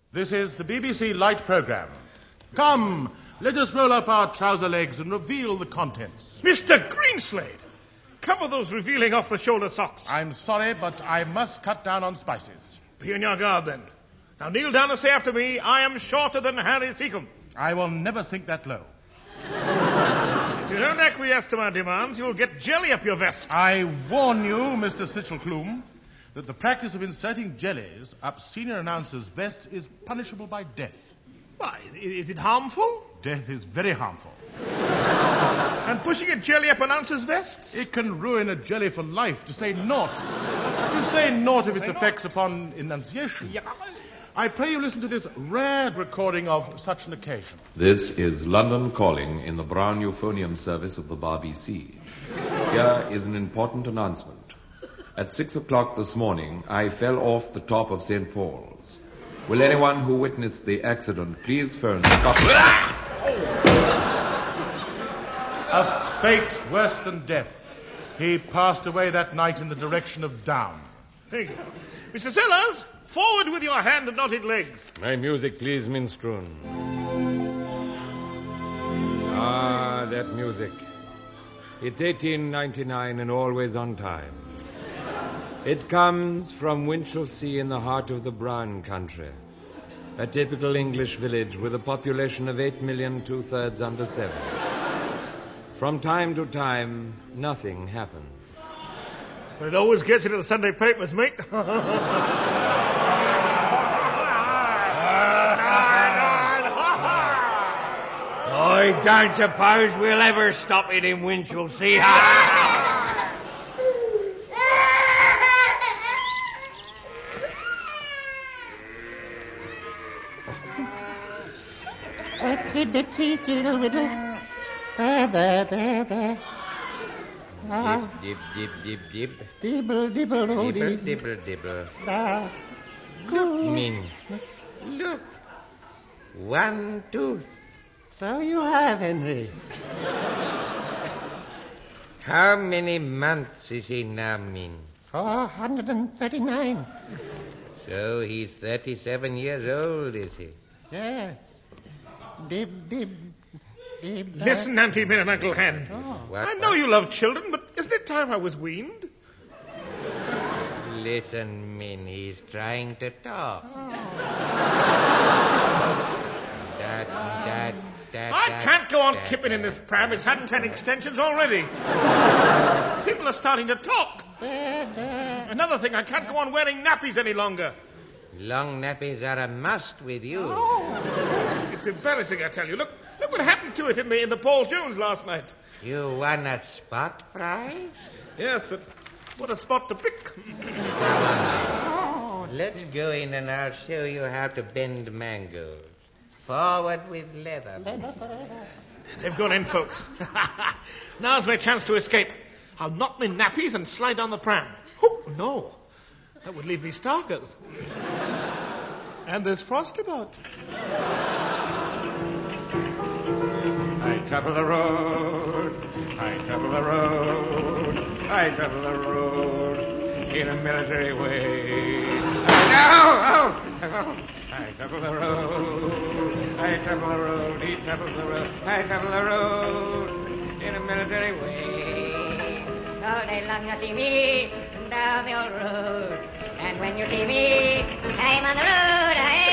This is the BBC Light Programme. Come, let us roll up our trouser legs and reveal the contents. Mr. Greenslade! Cover those revealing off-the-shoulder socks. I'm sorry, but I must cut down on spices. Be on your guard, then. Now kneel down and say after me, I am shorter than Harry Seacombe. I will never sink that low. If you don't acquiesce to my demands, you'll get jelly up your vest. I warn you, Mr. Snitchell-Clume, that the practice of inserting jellies up senior announcers' vests is punishable by death. Why, is it harmful? Death is very harmful. And pushing a jelly up announcers' vests? It can ruin a jelly for life, to say naught. To say naught of its effects upon enunciation. Yeah. I pray you listen to this rare recording of such an occasion. This is London Calling in the Brown Euphonium service of the BBC. Here is an important announcement. At 6 o'clock this morning, I fell off the top of St. Paul's. Will anyone who witnessed the accident please phone Scotland? A fate worse than death. He passed away that night in the direction of Down. Thank you. Mr. Sellers, forward with your hand and knotted legs. My music, please, Minstrel. Ah, that music. It's 1899 and always on time. It comes from Winchelsea in the heart of the Brown country. A typical English village with a population of 8 million, 2/3 under 7. From time to time, nothing happens. But it always gets into the Sunday papers, mate. I don't suppose we'll ever stop it in Winchelsea. Itsy bitsy diddle widdle. There. Dib, dib, dib, dib. Dibble, dibble, Dibble, dibble. dibble, dibble. Look, Min. Look. 1, 2. so you have, Henry. How many months is he now, Min? 439. So he's 37 years old, is he? Yes. Dib, dib, dib. Listen, Auntie Min and Uncle Hen. What, I know you love children, but isn't it time I was weaned? Listen, Min, he's trying to talk. I can't go on kipping in this pram. It's had 10 extensions already. People are starting to talk. There. Another thing, I can't go on wearing nappies any longer. Long nappies are a must with you. It's embarrassing, I tell you. Look what happened to it in the Paul Jones last night. You won a spot prize? Yes, but what a spot to pick. Let's go in and I'll show you how to bend mangoes. Forward with leather. They've gone in, folks. Now's my chance to escape. I'll knock my nappies and slide down the pram. Oh, no. That would leave me starkers. And there's frost about. I travel the road, I travel the road, I travel the road in a military way. I travel the road, I travel the road, he travels the road, I travel the road in a military way. All day long you see me down the old road, and when you see me, I'm on the road.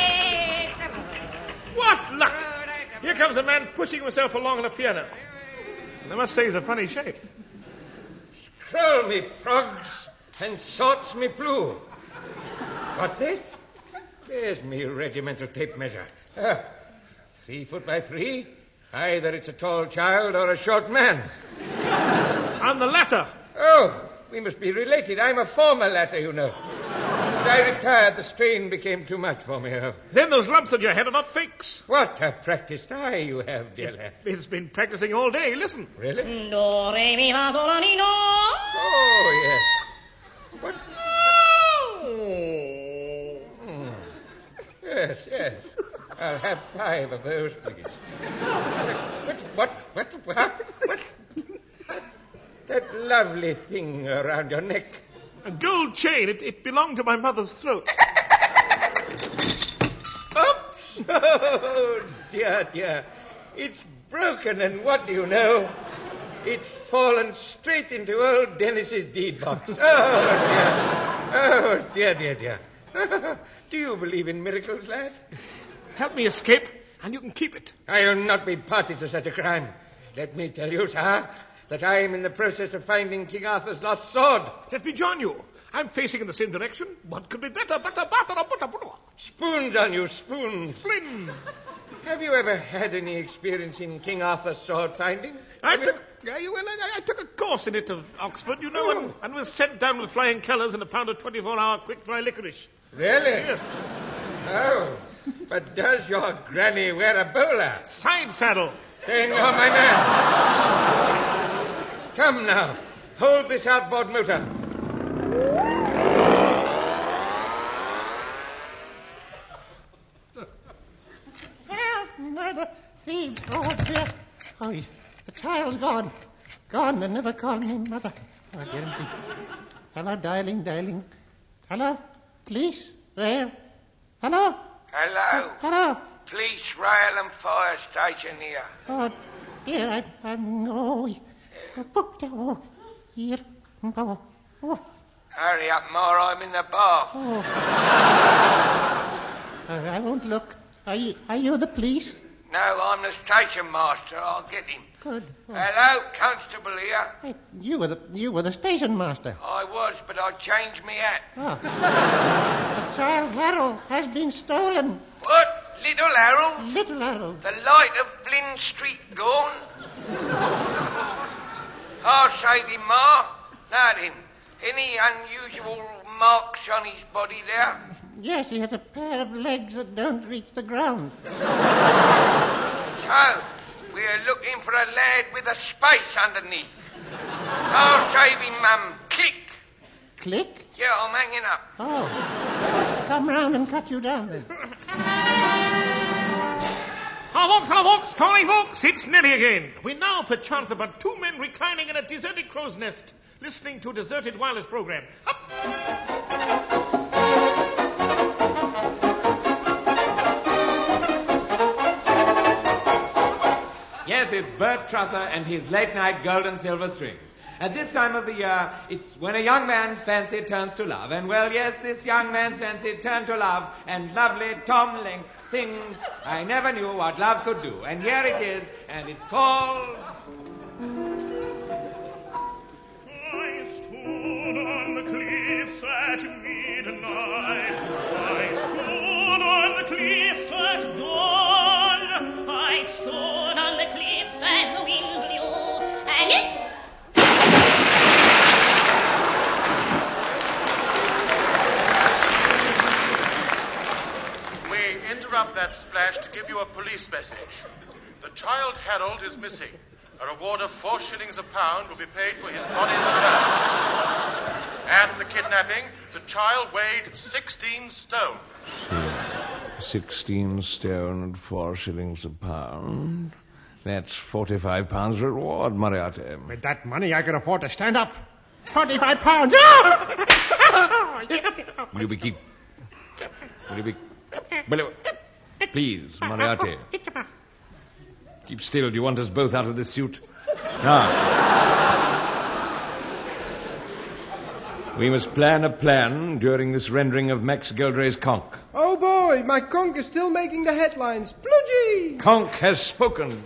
What luck! Here comes a man pushing himself along on a piano. And I must say he's a funny shape. Scroll me frogs and sorts me blue. What's this? There's me regimental tape measure. 3 foot by 3. Either it's a tall child or a short man. I'm the latter. Oh, we must be related. I'm a former latter, you know. When I retired, the strain became too much for me. Then those lumps on your head are not fakes. What a practiced eye you have, dear lad. It's been practicing all day. Listen. Really? Do, re, mi, fa, sol, la, mi, do. Oh, yes. What? Yes. I'll have 5 of those, please. What? That lovely thing around your neck. A gold chain. It belonged to my mother's throat. Oh, Oh, dear, dear. It's broken, and what do you know? It's fallen straight into old Dennis's deed box. Oh, dear. Oh, dear, dear, dear. Do you believe in miracles, lad? Help me escape, and you can keep it. I will not be party to such a crime. Let me tell you, sir, that I am in the process of finding King Arthur's lost sword. Let me join you. I'm facing in the same direction. What could be better? Spoons on you, spoons. Splin. Have you ever had any experience in King Arthur's sword finding? I took a course in it at Oxford, you know, and was sent down with flying colours and a pound of 24-hour quick-dry licorice. Really? Yes. Oh, but does your granny wear a bowler? Side saddle. Say no, my man. Come now, hold this outboard motor. Help, murder, thieves. Oh, dear. Oh, the child's gone. Gone and never called me mother. Oh, dear. Hello, darling. Hello, police, rail. Hello. Hello. Hello. Police, rail and fire station here. Oh, dear, I'm no. Oh, here. Oh. Hurry up, Ma, I'm in the bath. Oh. I won't look. Are you the police? No, I'm the station master. I'll get him. Good. Oh. Hello, constable here. Hey, you were the station master. I was, but I changed me hat. Oh. The child Harold has been stolen. What? Little Harold? Little Harold. The light of Flynn Street gone? I'll save him, Ma. Now then, any unusual marks on his body there? Yes, he has a pair of legs that don't reach the ground. So, we're looking for a lad with a space underneath. I'll save him, Mum. Click. Click? Yeah, I'm hanging up. Oh. Come round and cut you down then. Hello, folks, calling folks, it's Nelly again. We now perchance about two men reclining in a deserted crow's nest, listening to a deserted wireless program. Up! Yes, it's Bert Trusser and his late-night gold and silver strings. At this time of the year, it's when a young man's fancy turns to love. And, well, yes, this young man's fancy turned to love, and lovely Tom Link sings I Never Knew What Love Could Do. And here it is, and it's called... I stood on the cliffs at midnight. I stood on the cliffs at dawn. I stood on the cliffs as the wind blew. And it... We interrupt that splash to give you a police message. The child Harold is missing. A reward of 4 shillings a pound will be paid for his body's return. At the kidnapping, the child weighed 16 stone. 16 stone and 4 shillings a pound. That's 45 pounds reward, Moriarty. With that money, I can afford to stand up. 45 pounds. Will you be keep... Please, Moriarty. Keep still. Do you want us both out of this suit? Now. We must plan a plan during this rendering of Max Geldray's conch. Oh, boy, my conch is still making the headlines. Spludgy! Conch has spoken.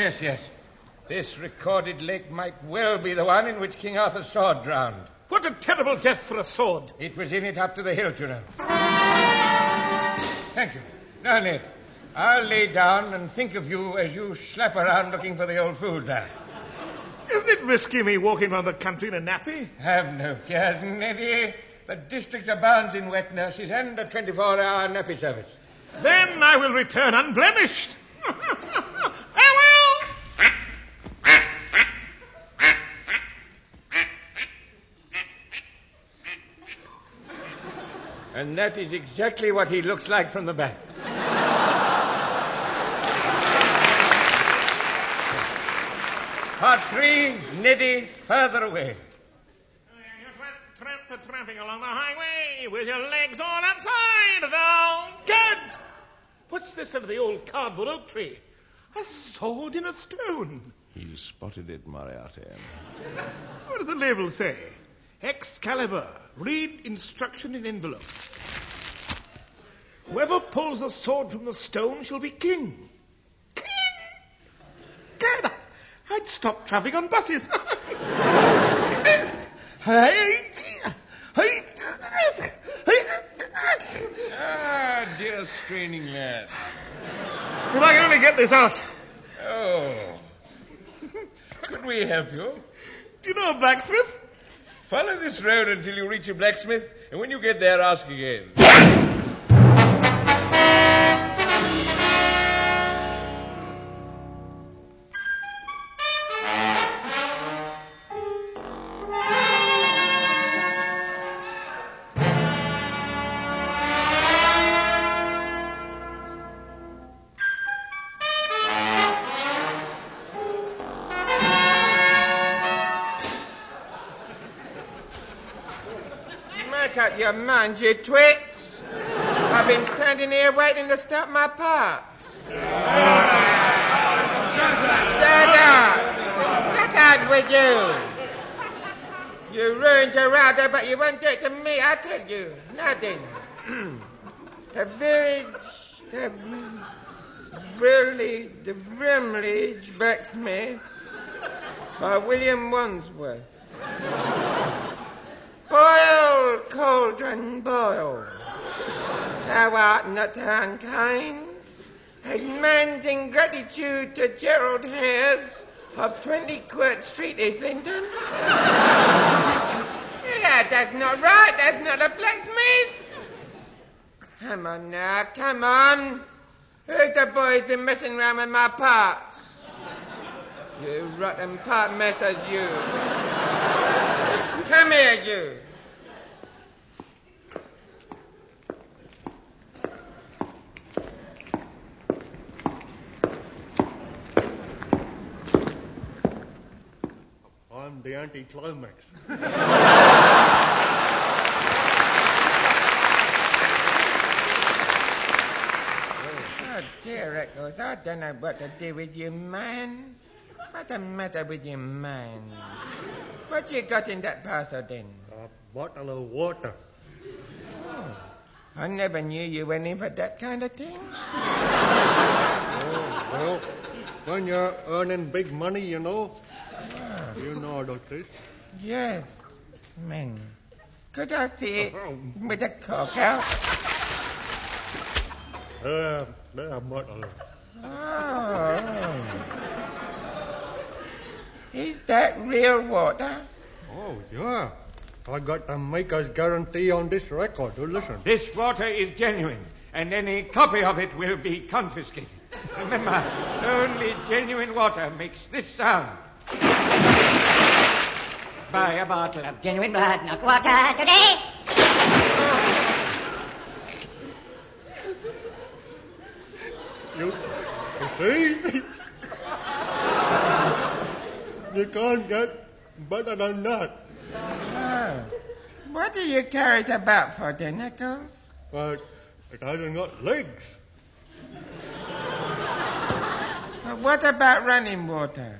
Yes, yes. This recorded lake might well be the one in which King Arthur's sword drowned. What a terrible death for a sword. It was in it up to the hilt, you know. Thank you. Now, Ned, I'll lay down and think of you as you slap around looking for the old food there. Isn't it risky me walking around the country in a nappy? Have no cares, Neddy. The district abounds in wet nurses and a 24-hour nappy service. Then I will return unblemished. Farewell! And that is exactly what he looks like from the back. Part 3, Neddy, further away. You tramping along the highway with your legs all upside down. Good! What's this under the old cardboard oak tree? A sword in a stone. He spotted it, Moriarty. What does the label say? Excalibur. Read instruction in envelope. Whoever pulls the sword from the stone shall be king. King? Good. I'd stop travelling on buses. Dear straining lad. If I can only get this out. Oh. Could we help you? Do you know a blacksmith? Follow this road until you reach a blacksmith, and when you get there, ask again. Make up your mind, you twits. I've been standing here waiting to start my parts. Shut up. Shut up with you. You ruined your router, but you won't do it to me, I tell you. Nothing. The Brimlage Blacksmith by William Wandsworth. Boil, cauldron, boil. Thou art not unkind. A man's ingratitude to Gerald Hares of 20 Quirt Street, Islington. Yeah, that's not right. That's not a blacksmith. Come on now, come on. Who's the boys been messing around with my parts? You rotten part messers, you. Come here, you. I'm the anti-climax. Oh, dear Eccles, I don't know what to do with you, man. What's the matter with you, man? What you got in that parcel, then? A bottle of water. Oh, I never knew you went in for that kind of thing. Oh, well, when you're earning big money, you know. You know the trick. Yes, man. Could I see it with the cork out? There, bottle. Oh. Is that real water? Oh, yeah. I got the maker's guarantee on this record. Listen. This water is genuine, and any copy of it will be confiscated. Remember, only genuine water makes this sound. Buy a bottle of Genuine blood milk water today. You see? You can't get better than that. Oh. What do you carry it about for, then, Eccles? But it hasn't got legs. But what about running water?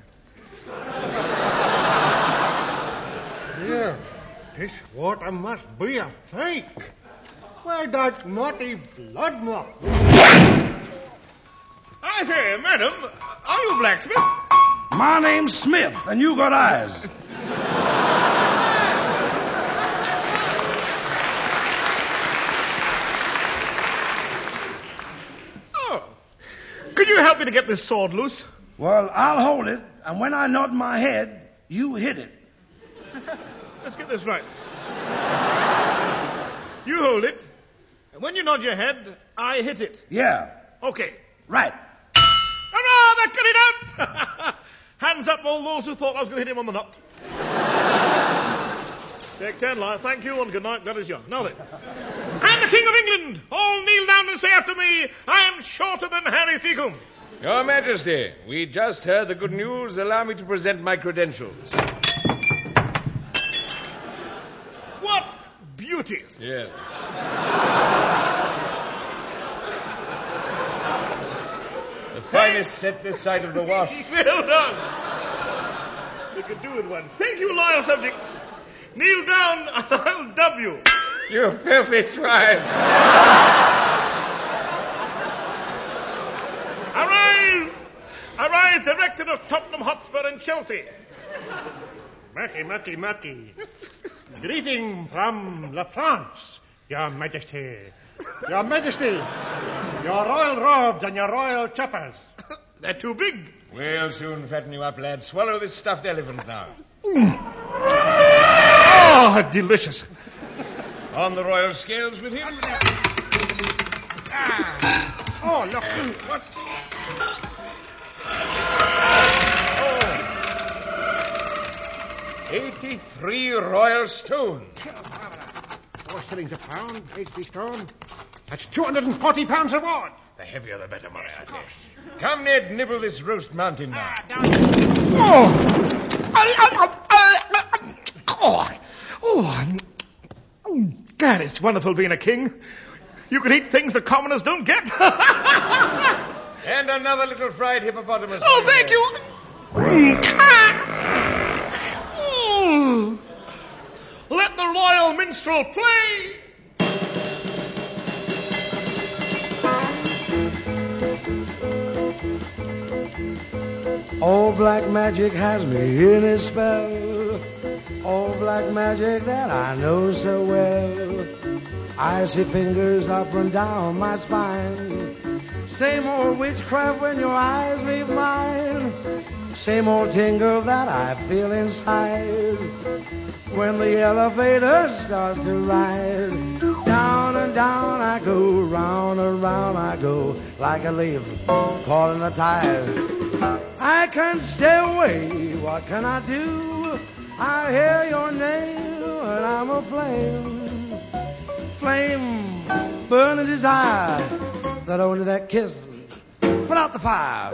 Yeah, this water must be a fake. Where that naughty blood mark? I say, madam, Are you blacksmith? My name's Smith, and you got eyes. Oh. Could you help me to get this sword loose? Well, I'll hold it, and when I nod my head, you hit it. Let's get this right. You hold it, and when you nod your head, I hit it. Yeah. Okay. Right. Hurrah! That got it out! Hands up all those who thought I was going to hit him on the nut. Take 10, Lyle. Thank you and good night. That is young. Now then. And the King of England! All kneel down and say after me, I am shorter than Harry Seacombe. Your Majesty, we just heard the good news. Allow me to present my credentials. What beauties! Yes. The finest set this side of the wash. Well done. We could do with one. Thank you, loyal subjects. Kneel down and I'll dub you. You filthy swine. Arise! Arise, director of Tottenham Hotspur and Chelsea. Mucky. Greeting from La France, Your Majesty. Your Majesty, your royal robes and your royal choppers. They're too big. We'll soon fatten you up, lad. Swallow this stuffed elephant now. Oh, delicious. On the royal scales with him. Oh, look. What? Oh. 83 royal stone. 4 shillings a pound, 80 stone. That's 240 pounds reward. The heavier the better, Moriarty. Come, Ned, nibble this roast mountain now. God, it's wonderful being a king. You can eat things the commoners don't get. And another little fried hippopotamus. Oh, thank you. Let the royal minstrel play. Oh, black magic has me in its spell. Oh, black magic that I know so well. Icy fingers up and down my spine. Same old witchcraft when your eyes meet mine. Same old tingle that I feel inside when the elevator starts to ride. Down and down I go, round and round I go, like a leaf caught in the tide. I can't stay away, what can I do? I hear your name and I'm aflame. Flame, burning desire, that only that kiss put out the fire.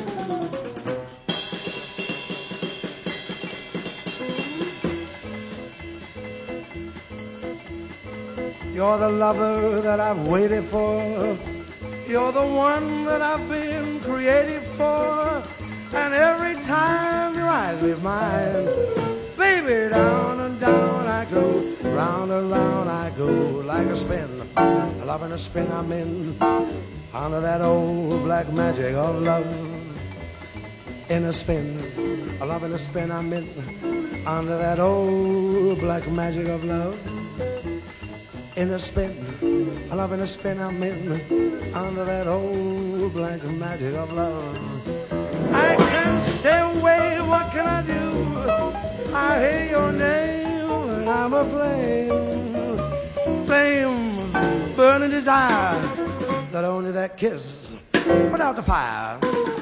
You're the lover that I've waited for. You're the one that I've been created for. And every time your eyes leave mine, baby, down and down I go, round and round I go, like a spin, loving a spin I'm in, under that old black magic of love. In a spin, loving a spin I'm in, under that old black magic of love. In a spin, loving a spin I'm in, under that old black magic of love. I can't stay away, what can I do? I hear your name and I'm aflame. Flame, burning desire, that only that kiss put out the fire.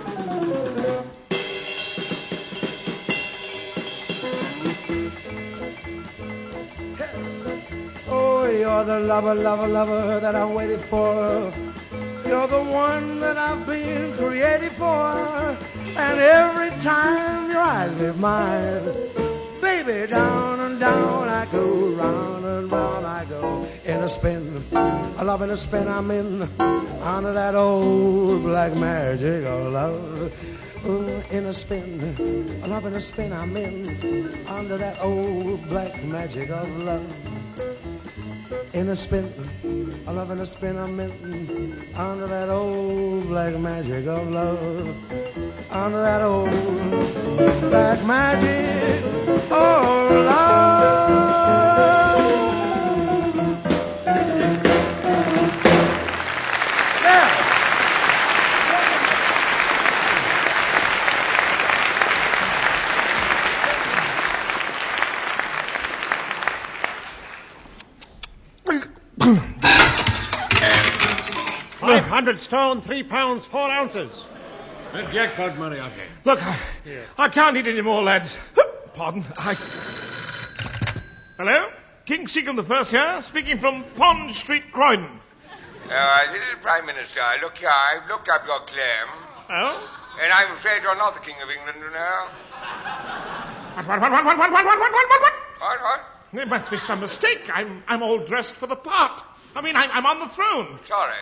Oh, you're the lover that I waited for. You're the one that I've been created for. And every time your eyes leave mine, baby, down and down I go, round and round I go, in a spin, a love in a spin I'm in, under that old black magic of love. In a spin, a love in a spin I'm in, under that old black magic of love. in a spin, a love in a spin, I'm under that old black magic of love, under that old black magic of love. £100, 3 pounds, 4 ounces. The jackpot, Moriarty. Look, I can't eat any more, lads. Pardon. Hello? King Seacombe I here, speaking from Pond Street, Croydon. This is Prime Minister. Look here, I've looked up your claim. Oh? And I'm afraid you're not the King of England, you know. What? What? There must be some mistake. I'm all dressed for the part. I mean, I'm on the throne. Sorry.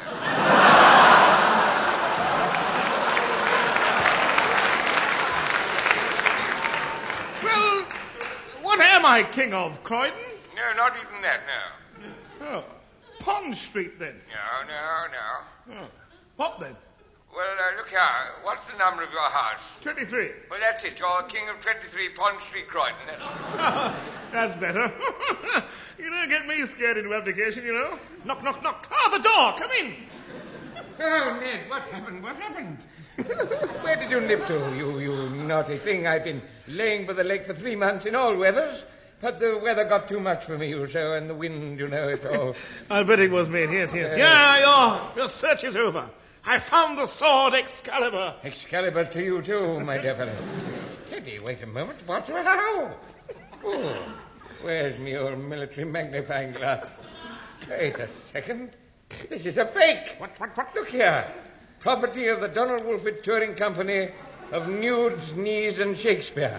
Well, what am I, King of Croydon? No, not even that, no. Oh, Pond Street, then? No. Oh. What, then? Well, look here. What's the number of your house? 23. Well, that's it. You're King of 23 Pond Street, Croydon. That's better. You don't get me scared into abdication, you know. Knock. Ah, the door. Come in. Oh, Ned, what happened? Where did you live to, you naughty thing? I've been laying by the lake for 3 months in all weathers, but the weather got too much for me, you know, and the wind, you know, it all... I bet it was, mate. Yes. Your search is over. I found the sword Excalibur. Excalibur to you, too, my dear fellow. Teddy, wait a moment. What? How? Oh, where's me old military magnifying glass? Wait a second. This is a fake. What? Look here. Property of the Donald Wolford Touring Company of Nudes, Knees, and Shakespeare.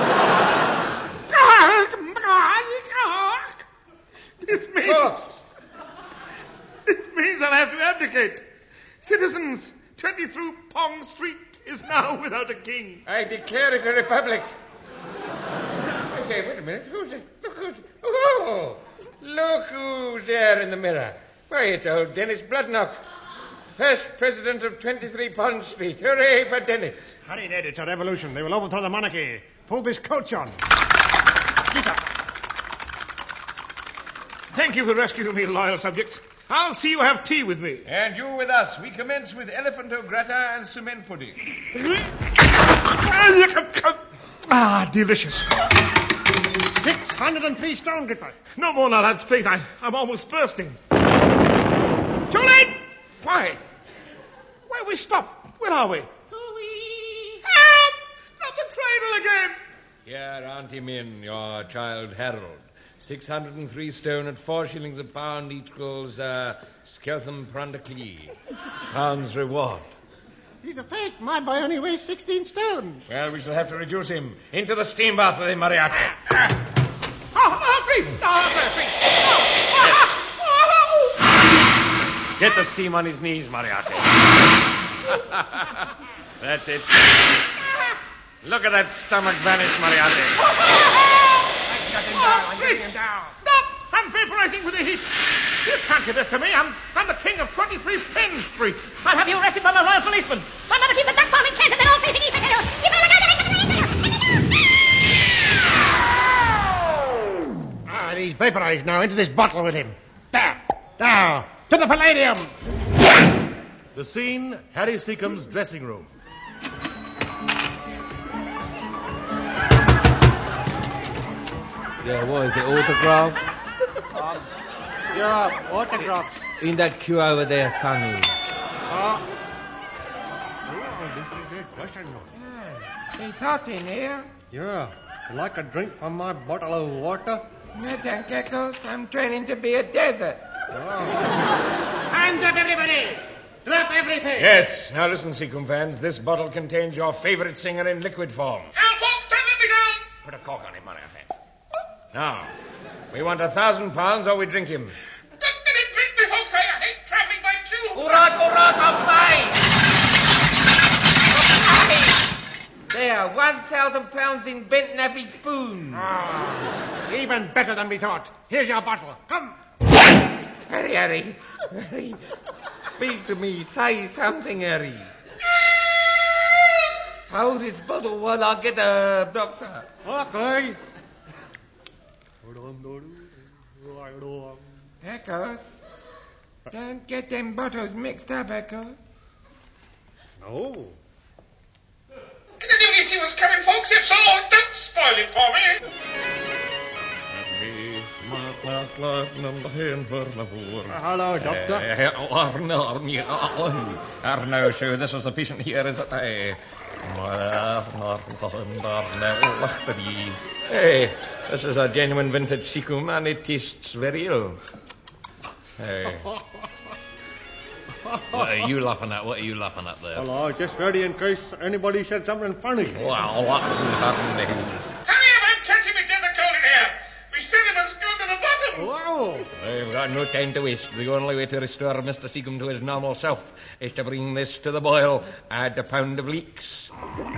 This means I'll have to abdicate. Citizens, 23 Pond Street is now without a king. I declare it a republic. I say, wait a minute. Who's it? Look who's there in the mirror. Why, it's old Dennis Bloodnock, first president of 23 Pond Street. Hooray for Dennis. Hurry, Ned, it's a revolution. They will overthrow the monarchy. Pull this coach on. Peter. Thank you for rescuing me, loyal subjects. I'll see you have tea with me. And you with us. We commence with elephant au gratin and cement pudding. Ah, delicious. 603 stone, Gripper. No more now, lads, please. I'm almost bursting. Too late! Why, we stopped. Where are we? Help! Not the cradle again! Here, Auntie Min, your child Harold. 603 stone at 4 shillings a pound equals Skeltham Prundaclee. Pounds reward. He's a fake. My boy only weighs 16 stone. Well, we shall have to reduce him. Into the steam bath with him, Moriarty. Please. Get the steam on his knees, Moriarty. That's it. Look at that stomach vanish, Moriarty. I'm getting him down. Stop! I'm vaporizing with the heat. You can't get this to me. I'm the king of 23 Penn Street. I'll have you arrested by my royal policeman. My mother keeps a duck farm in Kent and they're all facing east. You better look out. He's vaporized now. Into this bottle with him. There. Now, to the Palladium. The scene, Harry Seacombe's dressing room. Yeah, what is it, autographs? Yeah, autographs. In that queue over there, Fanny. This is a good question. He thought in here. Yeah. Like a drink from my bottle of water? No, thank Geckos. I'm training to be a desert. Hands up, everybody! Drop everything! Yes. Now listen, Seacombe fans. This bottle contains your favorite singer in liquid form. Put a cork on him, Moriarty. Now, we want £1,000 or we drink him. Drink me, folks. I hate traveling by tube. All right, I'll pay. There, £1,000 in bent nappy spoon. Even better than we thought. Here's your bottle. Come. Harry. Speak to me. Say something, Harry. Hold this bottle while I get a doctor. Okay. Echoes. Don't get them bottles mixed up, Echoes. No. Did you see what's coming, folks? If so, don't spoil it for me. Hello, Doctor. No, sure, this was the patient here, is it? Hey, this is a genuine vintage Seacombe, and it tastes very ill. Hey. What are you laughing at? There? Well, I just heard in case anybody said something funny. Well, what happened? Hurry up, I'm catching me death of cold in here. We still haven't gone to the bottom. Wow. We've got no time to waste. The only way to restore Mr. Seacombe to his normal self is to bring this to the boil. Add a pound of leeks,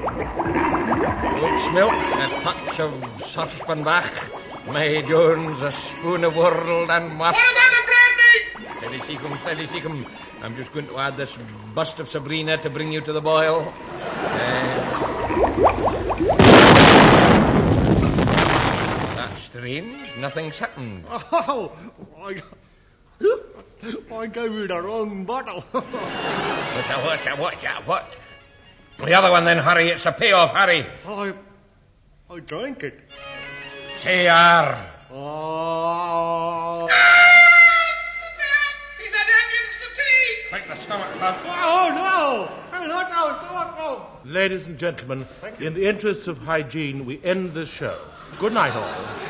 oat's milk, a touch of Surfenbach, May Jones, a spoon of world, and what? What about the brandy? Steady, Seacombe. I'm just going to add this bust of Sabrina to bring you to the boil. That's strange. Nothing's happened. Oh, I gave you the wrong bottle. What? The other one then, Harry. It's a payoff, Harry. I drank it. Say R. Oh. He's had onions for tea. Make the stomach pump. Oh, no. Not now. Stomach pump. Ladies and gentlemen, in the interests of hygiene, we end this show. Good night, all.